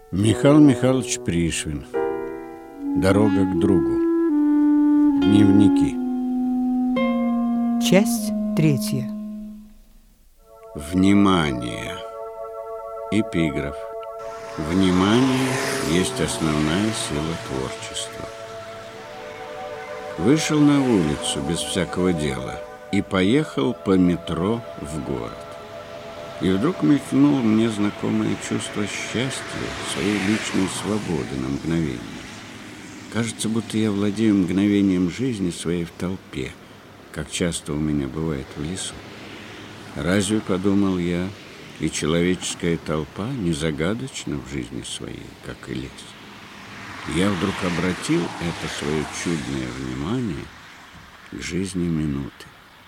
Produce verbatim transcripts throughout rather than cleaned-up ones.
Михаил Михайлович Пришвин. Дорога к другу. Дневники. Часть третья. Внимание. Эпиграф. Внимание есть основная сила творчества. Вышел на улицу без всякого дела и поехал по метро в город. И вдруг мелькнуло мне знакомое чувство счастья, своей личной свободы на мгновение. Кажется, будто я владею мгновением жизни своей в толпе, как часто у меня бывает в лесу. Разве, подумал я, и человеческая толпа не загадочна в жизни своей, как и лес? Я вдруг обратил это свое чудное внимание к жизни минуты.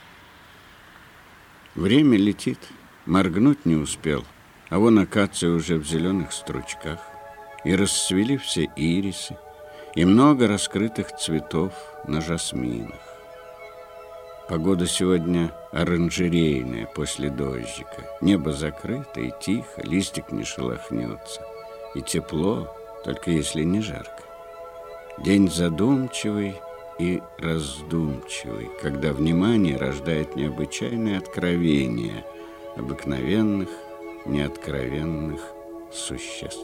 Время летит. Моргнуть не успел, а вон акация уже в зеленых стручках, и расцвели все ирисы, и много раскрытых цветов на жасминах. Погода сегодня оранжерейная после дождика. Небо закрыто и тихо, листик не шелохнется. И тепло, только если не жарко. День задумчивый и раздумчивый, когда внимание рождает необычайное откровение обыкновенных, неоткровенных существ.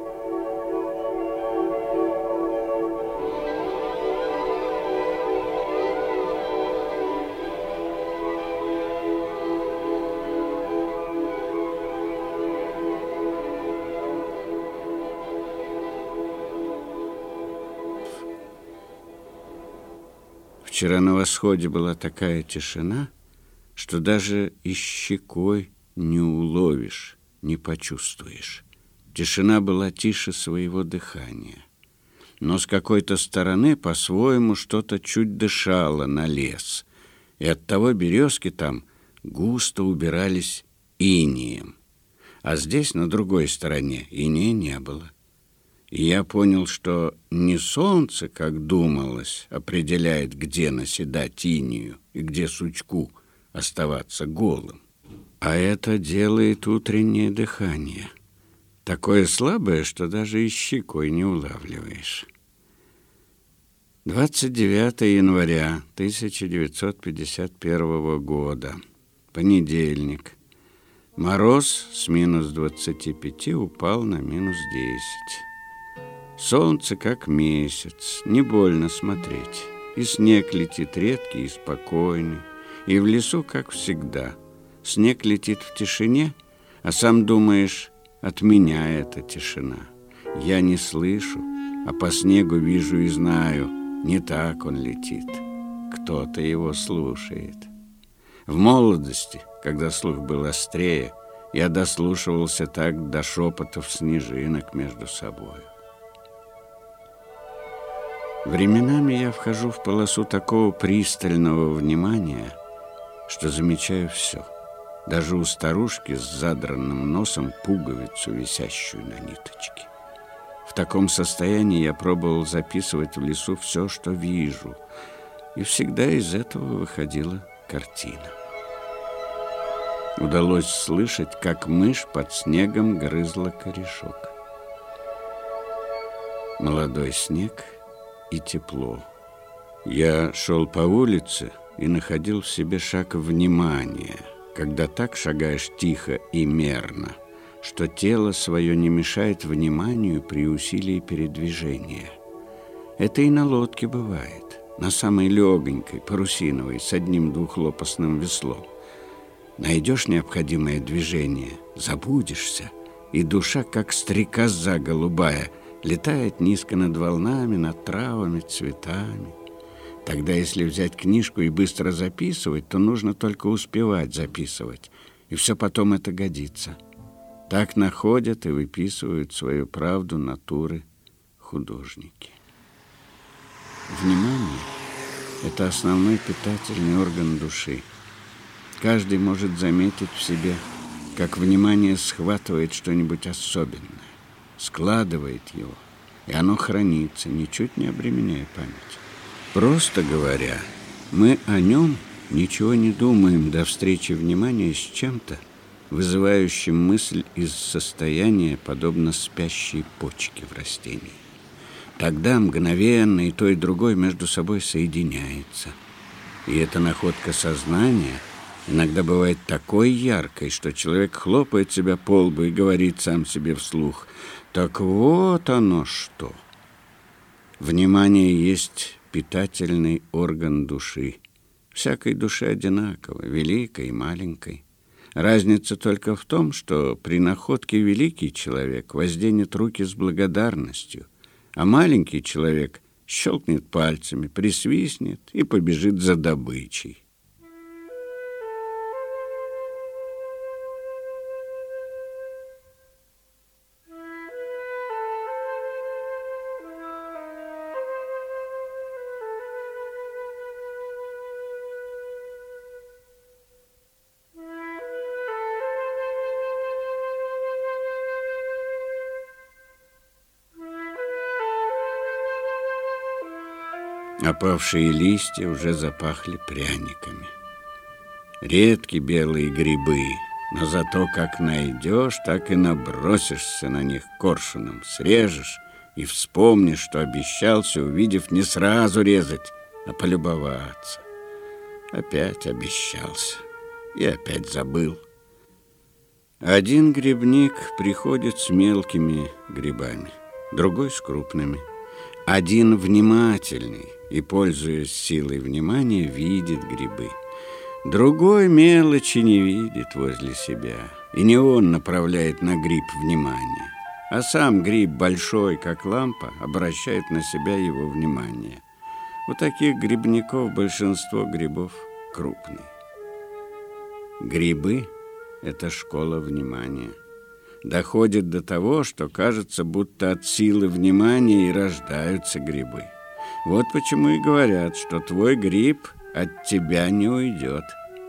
Вчера на восходе была такая тишина, что даже и щекой не уловишь, не почувствуешь. Тишина была тише своего дыхания. Но с какой-то стороны по-своему что-то чуть дышало на лес, и оттого березки там густо убирались инеем. А здесь, на другой стороне, инея не было. И я понял, что не солнце, как думалось, определяет, где наседать инею и где сучку оставаться голым. А это делает утреннее дыхание. Такое слабое, что даже и щекой не улавливаешь. двадцать девятое января тысяча девятьсот пятьдесят первого года. Понедельник. Мороз с минус двадцати пяти упал на минус десять. Солнце как месяц, не больно смотреть. И снег летит редкий и спокойный. И в лесу, как всегда, снег летит в тишине, а сам думаешь, от меня эта тишина. Я не слышу, а по снегу вижу и знаю, не так он летит. Кто-то его слушает. В молодости, когда слух был острее, я дослушивался так до шепотов снежинок между собой. Временами я вхожу в полосу такого пристального внимания, что замечаю все. Даже у старушки с задранным носом пуговицу, висящую на ниточке. В таком состоянии я пробовал записывать в лесу все, что вижу, и всегда из этого выходила картина. Удалось слышать, как мышь под снегом грызла корешок. Молодой снег и тепло. Я шел по улице и находил в себе шаг внимания, когда так шагаешь тихо и мерно, что тело свое не мешает вниманию при усилии передвижения. Это и на лодке бывает, на самой легонькой, парусиновой, с одним двухлопастным веслом. Найдешь необходимое движение, забудешься, и душа, как стрекоза голубая, летает низко над волнами, над травами, цветами. Тогда, если взять книжку и быстро записывать, то нужно только успевать записывать, и все потом это годится. Так находят и выписывают свою правду натуры художники. Внимание – это основной питательный орган души. Каждый может заметить в себе, как внимание схватывает что-нибудь особенное, складывает его, и оно хранится, ничуть не обременяя память. Просто говоря, мы о нем ничего не думаем до встречи внимания с чем-то, вызывающим мысль из состояния, подобно спящей почке в растении. Тогда мгновенно и то, и другое между собой соединяется. И эта находка сознания иногда бывает такой яркой, что человек хлопает себя по лбу и говорит сам себе вслух: «Так вот оно что!» Внимание есть питательный орган души. Всякой душе одинаково, великой и маленькой. Разница только в том, что при находке великий человек возденет руки с благодарностью, а маленький человек щелкнет пальцами, присвистнет и побежит за добычей. Опавшие листья уже запахли пряниками. Редки белые грибы, но зато как найдешь, так и набросишься на них коршуном, срежешь и вспомнишь, что обещался, увидев, не сразу резать, а полюбоваться. Опять обещался и опять забыл. Один грибник приходит с мелкими грибами, другой с крупными. Один внимательный и, пользуясь силой внимания, видит грибы. Другой мелочи не видит возле себя, и не он направляет на гриб внимание, а сам гриб, большой, как лампа, обращает на себя его внимание. У таких грибников большинство грибов крупные. Грибы — это школа внимания. Доходит до того, что кажется, будто от силы внимания и рождаются грибы. Вот почему и говорят, что твой гриб от тебя не уйдет.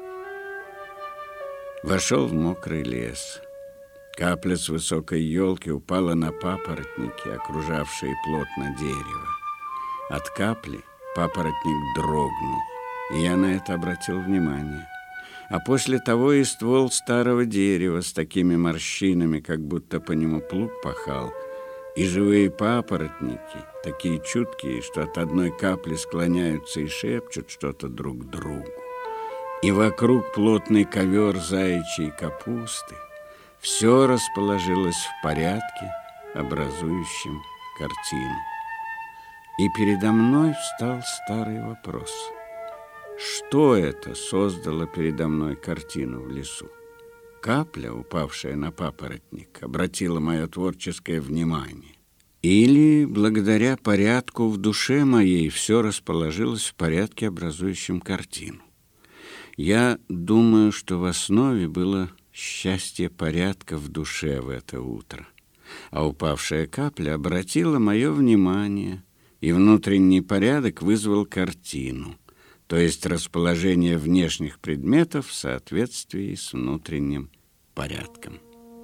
Вошел в мокрый лес. Капля с высокой елки упала на папоротники, окружавшие плотно дерево. От капли папоротник дрогнул, и я на это обратил внимание. А после того и ствол старого дерева с такими морщинами, как будто по нему плуг пахал, и живые папоротники, такие чуткие, что от одной капли склоняются и шепчут что-то друг другу. И вокруг плотный ковер заячьей капусты. Все расположилось в порядке, образующем картину. И передо мной встал старый вопрос. Что это создало передо мной картину в лесу? Капля, упавшая на папоротник, обратила мое творческое внимание. Или, благодаря порядку в душе моей, все расположилось в порядке, образующем картину? Я думаю, что в основе было счастье порядка в душе в это утро, а упавшая капля обратила мое внимание, и внутренний порядок вызвал картину, то есть расположение внешних предметов в соответствии с внутренним порядком.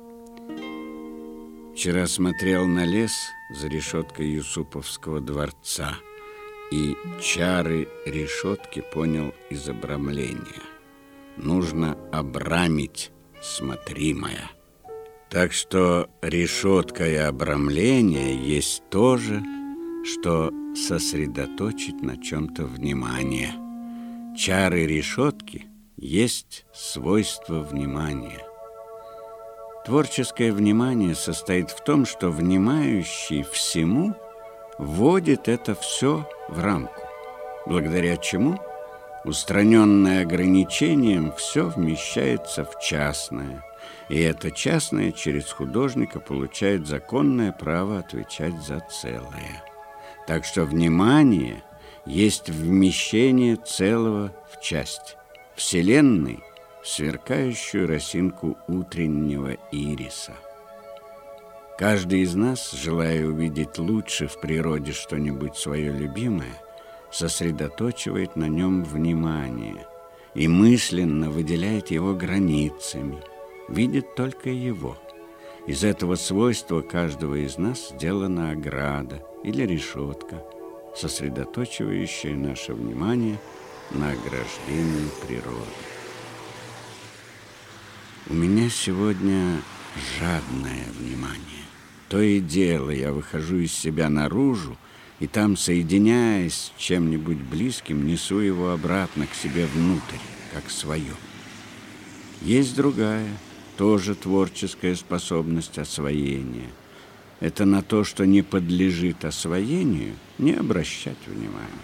Вчера смотрел на лес за решеткой Юсуповского дворца, и чары решетки понял из обрамления. Нужно обрамить смотримое. Так что решетка и обрамление есть то же, что сосредоточить на чем-то внимание. Чары решетки есть свойство внимания. Творческое внимание состоит в том, что внимающий всему вводит это все в рамку, благодаря чему устраненное ограничением все вмещается в частное, и это частное через художника получает законное право отвечать за целое. Так что внимание есть вмещение целого в часть, Вселенной в сверкающую росинку утреннего ириса. Каждый из нас, желая увидеть лучше в природе что-нибудь свое любимое, сосредоточивает на нем внимание и мысленно выделяет его границами, видит только его. Из этого свойства каждого из нас сделана ограда или решетка, сосредоточивающая наше внимание на ограждении природы. У меня сегодня жадное внимание. То и дело я выхожу из себя наружу, и там, соединяясь с чем-нибудь близким, несу его обратно к себе внутрь, как свое. Есть другая, тоже творческая способность освоения. Это на то, что не подлежит освоению, не обращать внимания.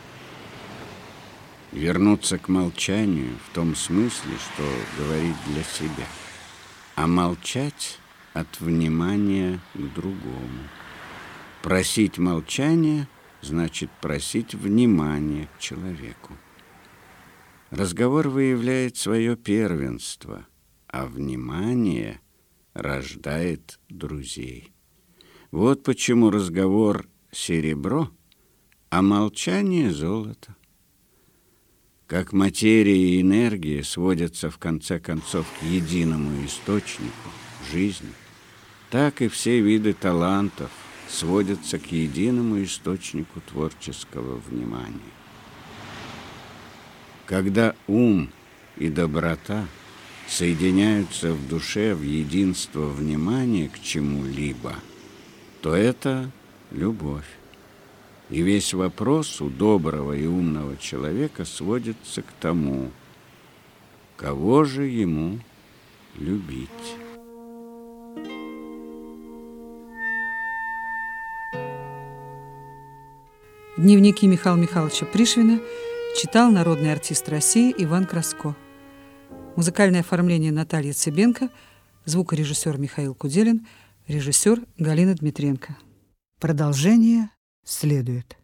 Вернуться к молчанию в том смысле, что говорить для себя, а молчать от внимания к другому. Просить молчания значит просить внимания к человеку. Разговор выявляет свое первенство, а внимание рождает друзей. Вот почему разговор — серебро, а молчание — золото. Как материя и энергия сводятся в конце концов к единому источнику — жизни, так и все виды талантов сводятся к единому источнику творческого внимания. Когда ум и доброта соединяются в душе в единство внимания к чему-либо, то это любовь. И весь вопрос у доброго и умного человека сводится к тому, кого же ему любить. Дневники Михаила Михайловича Пришвина читал народный артист России Иван Краско. Музыкальное оформление Наталья Цыбенко, звукорежиссер Михаил Куделин, режиссер Галина Дмитренко. Продолжение следует.